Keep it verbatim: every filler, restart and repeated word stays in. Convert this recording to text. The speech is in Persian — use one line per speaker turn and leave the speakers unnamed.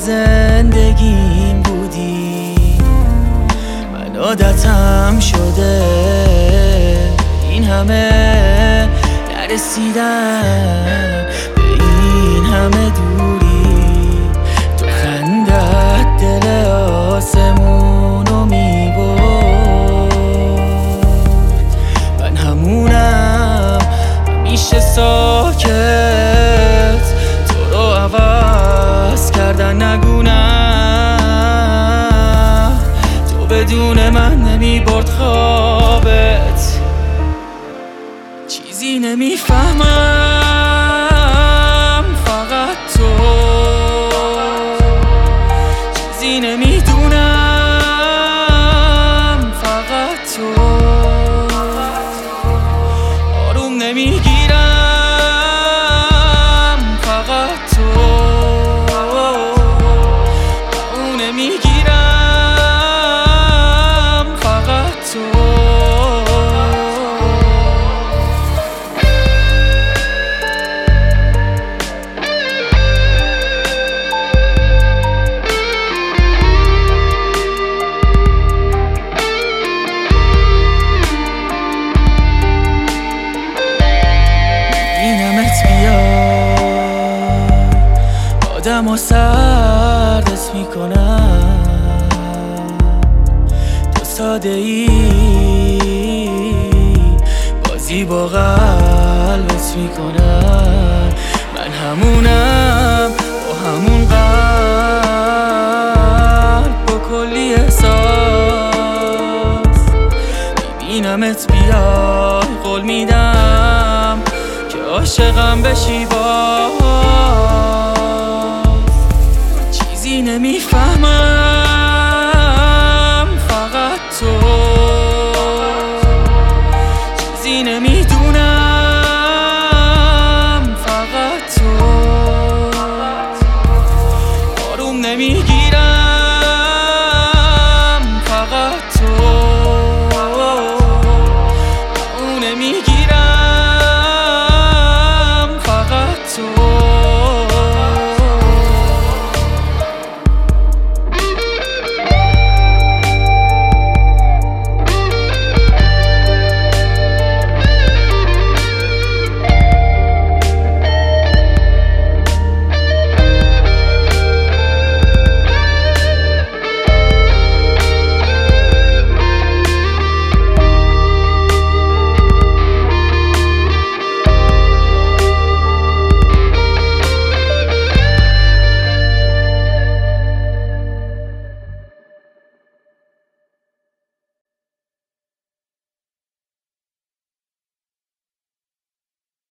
زندگیم بودی، من عادتم شده این همه نرسیدم به این همه دوری. تو خندت دل آسمونو میبرد، من همونم همیشه ساکت، تو رو عوض کردن نگو نه، تو بدون من نمیبرد خوابت. چیزی نمیفهمم فقط تو، چیزی نمیدونم فقط تو، آروم نمیگیرم فقط تو، اون نمیگیرم فقط تو. آدم و سردت میکنم، تو ساده ای بازی با قلبت میکنم. من همونم با همون قلب با کلی احساس، میبینمت بیای قول میدم که عاشقم بشی باز. چیزی نمیفهمم فقط تو، چیزی نمیدونم فقط تو، آروم نمیگیرم